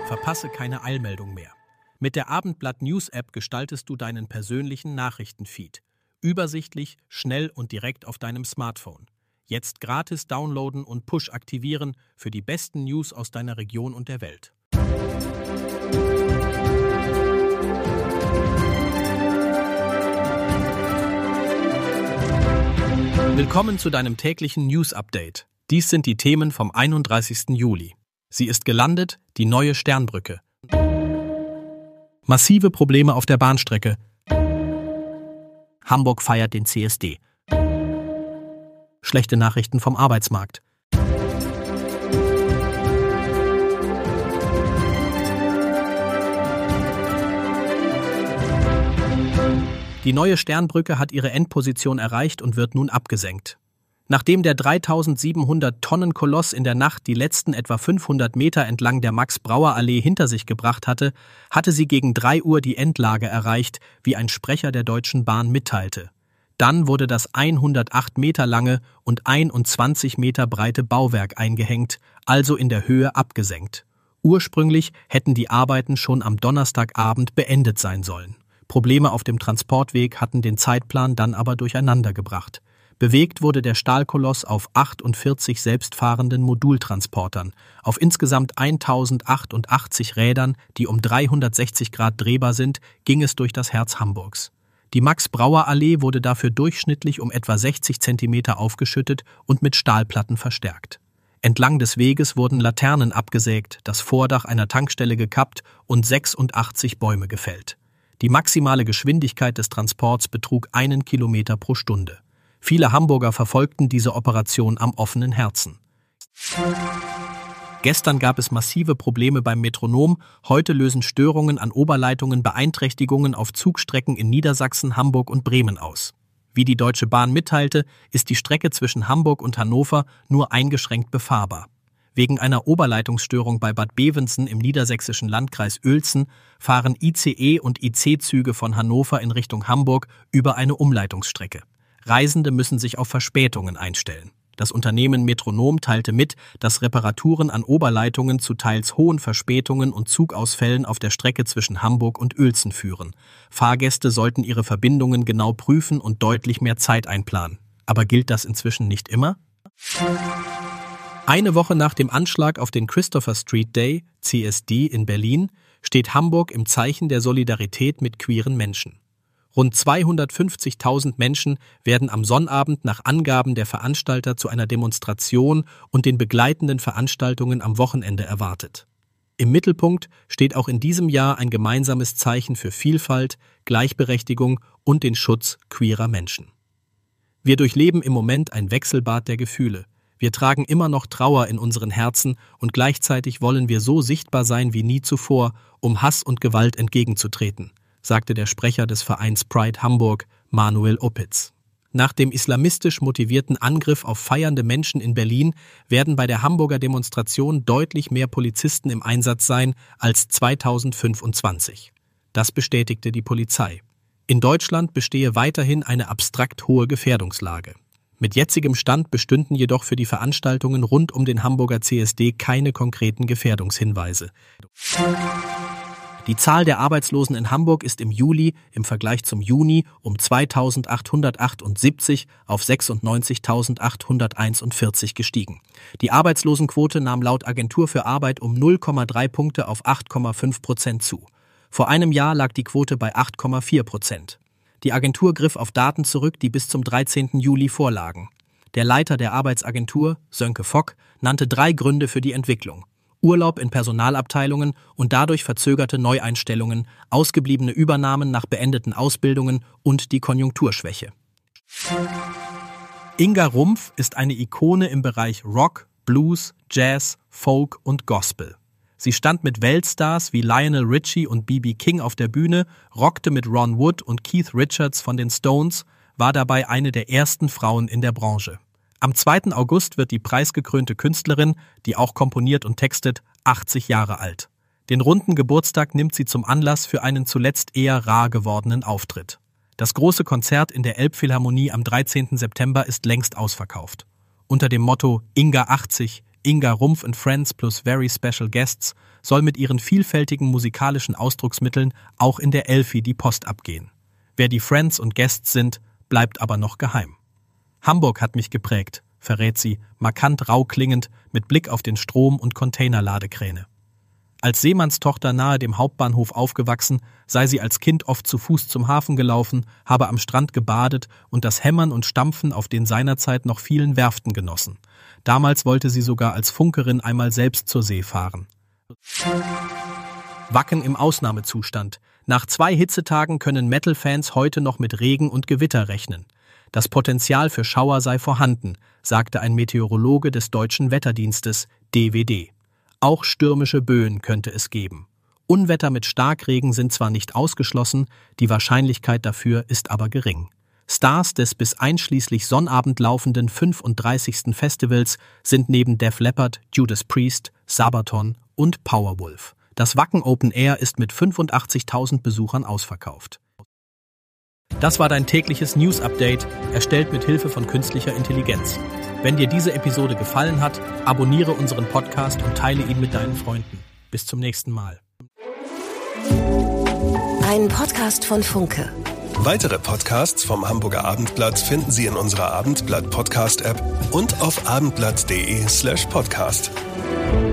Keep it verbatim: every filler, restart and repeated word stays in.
Verpasse keine Eilmeldung mehr. Mit der Abendblatt News App gestaltest du deinen persönlichen Nachrichtenfeed. Übersichtlich, schnell und direkt auf deinem Smartphone. Jetzt gratis downloaden und Push aktivieren für die besten News aus deiner Region und der Welt. Willkommen zu deinem täglichen News-Update. Dies sind die Themen vom einunddreißigsten Juli. Sie ist gelandet, die neue Sternbrücke. Massive Probleme auf der Bahnstrecke. Hamburg feiert den C S D. Schlechte Nachrichten vom Arbeitsmarkt. Die neue Sternbrücke hat ihre Endposition erreicht und wird nun abgesenkt. Nachdem der dreitausendsiebenhundert Tonnen Koloss in der Nacht die letzten etwa fünfhundert Meter entlang der Max-Brauer-Allee hinter sich gebracht hatte, hatte sie gegen drei Uhr die Endlage erreicht, wie ein Sprecher der Deutschen Bahn mitteilte. Dann wurde das hundertacht Meter lange und einundzwanzig Meter breite Bauwerk eingehängt, also in der Höhe abgesenkt. Ursprünglich hätten die Arbeiten schon am Donnerstagabend beendet sein sollen. Probleme auf dem Transportweg hatten den Zeitplan dann aber durcheinandergebracht. Bewegt wurde der Stahlkoloss auf achtundvierzig selbstfahrenden Modultransportern, auf insgesamt tausendachthundertachtzig Rädern, die um dreihundertsechzig Grad drehbar sind, ging es durch das Herz Hamburgs. Die Max-Brauer-Allee wurde dafür durchschnittlich um etwa sechzig Zentimeter aufgeschüttet und mit Stahlplatten verstärkt. Entlang des Weges wurden Laternen abgesägt, das Vordach einer Tankstelle gekappt und sechsundachtzig Bäume gefällt. Die maximale Geschwindigkeit des Transports betrug einen Kilometer pro Stunde. Viele Hamburger verfolgten diese Operation am offenen Herzen. Gestern gab es massive Probleme beim Metronom, heute lösen Störungen an Oberleitungen Beeinträchtigungen auf Zugstrecken in Niedersachsen, Hamburg und Bremen aus. Wie die Deutsche Bahn mitteilte, ist die Strecke zwischen Hamburg und Hannover nur eingeschränkt befahrbar. Wegen einer Oberleitungsstörung bei Bad Bevensen im niedersächsischen Landkreis Uelzen fahren I C E und I C-Züge von Hannover in Richtung Hamburg über eine Umleitungsstrecke. Reisende müssen sich auf Verspätungen einstellen. Das Unternehmen Metronom teilte mit, dass Reparaturen an Oberleitungen zu teils hohen Verspätungen und Zugausfällen auf der Strecke zwischen Hamburg und Uelzen führen. Fahrgäste sollten ihre Verbindungen genau prüfen und deutlich mehr Zeit einplanen. Aber gilt das inzwischen nicht immer? Eine Woche nach dem Anschlag auf den Christopher Street Day, C S D, in Berlin, steht Hamburg im Zeichen der Solidarität mit queeren Menschen. Rund zweihundertfünfzigtausend Menschen werden am Sonnabend nach Angaben der Veranstalter zu einer Demonstration und den begleitenden Veranstaltungen am Wochenende erwartet. Im Mittelpunkt steht auch in diesem Jahr ein gemeinsames Zeichen für Vielfalt, Gleichberechtigung und den Schutz queerer Menschen. Wir durchleben im Moment ein Wechselbad der Gefühle. Wir tragen immer noch Trauer in unseren Herzen und gleichzeitig wollen wir so sichtbar sein wie nie zuvor, um Hass und Gewalt entgegenzutreten, sagte der Sprecher des Vereins Pride Hamburg, Manuel Opitz. Nach dem islamistisch motivierten Angriff auf feiernde Menschen in Berlin werden bei der Hamburger Demonstration deutlich mehr Polizisten im Einsatz sein als zweitausendfünfundzwanzig. Das bestätigte die Polizei. In Deutschland bestehe weiterhin eine abstrakt hohe Gefährdungslage. Mit jetzigem Stand bestünden jedoch für die Veranstaltungen rund um den Hamburger C S D keine konkreten Gefährdungshinweise. Die Zahl der Arbeitslosen in Hamburg ist im Juli im Vergleich zum Juni um zweitausendachthundertachtundsiebzig auf sechsundneunzigtausendachthunderteinundvierzig gestiegen. Die Arbeitslosenquote nahm laut Agentur für Arbeit um null Komma drei Punkte auf acht Komma fünf Prozent zu. Vor einem Jahr lag die Quote bei acht Komma vier Prozent. Die Agentur griff auf Daten zurück, die bis zum dreizehnten Juli vorlagen. Der Leiter der Arbeitsagentur, Sönke Fock, nannte drei Gründe für die Entwicklung: Urlaub in Personalabteilungen und dadurch verzögerte Neueinstellungen, ausgebliebene Übernahmen nach beendeten Ausbildungen und die Konjunkturschwäche. Inga Rumpf ist eine Ikone im Bereich Rock, Blues, Jazz, Folk und Gospel. Sie stand mit Weltstars wie Lionel Richie und B B King auf der Bühne, rockte mit Ron Wood und Keith Richards von den Stones, war dabei eine der ersten Frauen in der Branche. Am zweiten August wird die preisgekrönte Künstlerin, die auch komponiert und textet, achtzig Jahre alt. Den runden Geburtstag nimmt sie zum Anlass für einen zuletzt eher rar gewordenen Auftritt. Das große Konzert in der Elbphilharmonie am dreizehnten September ist längst ausverkauft. Unter dem Motto Inga achtzig, Inga Rumpf and Friends plus Very Special Guests soll mit ihren vielfältigen musikalischen Ausdrucksmitteln auch in der Elfi die Post abgehen. Wer die Friends und Guests sind, bleibt aber noch geheim. Hamburg hat mich geprägt, verrät sie, markant rau klingend, mit Blick auf den Strom- und Containerladekräne. Als Seemannstochter nahe dem Hauptbahnhof aufgewachsen, sei sie als Kind oft zu Fuß zum Hafen gelaufen, habe am Strand gebadet und das Hämmern und Stampfen auf den seinerzeit noch vielen Werften genossen. Damals wollte sie sogar als Funkerin einmal selbst zur See fahren. Wacken im Ausnahmezustand. Nach zwei Hitzetagen können Metal-Fans heute noch mit Regen und Gewitter rechnen. Das Potenzial für Schauer sei vorhanden, sagte ein Meteorologe des Deutschen Wetterdienstes D W D. Auch stürmische Böen könnte es geben. Unwetter mit Starkregen sind zwar nicht ausgeschlossen, die Wahrscheinlichkeit dafür ist aber gering. Stars des bis einschließlich Sonnabend laufenden fünfunddreißigsten Festivals sind neben Def Leppard, Judas Priest, Sabaton und Powerwolf. Das Wacken Open Air ist mit fünfundachtzigtausend Besuchern ausverkauft. Das war dein tägliches News-Update, erstellt mit Hilfe von künstlicher Intelligenz. Wenn dir diese Episode gefallen hat, abonniere unseren Podcast und teile ihn mit deinen Freunden. Bis zum nächsten Mal. Ein Podcast von Funke. Weitere Podcasts vom Hamburger Abendblatt finden Sie in unserer Abendblatt-Podcast-App und auf abendblatt punkt de slash podcast.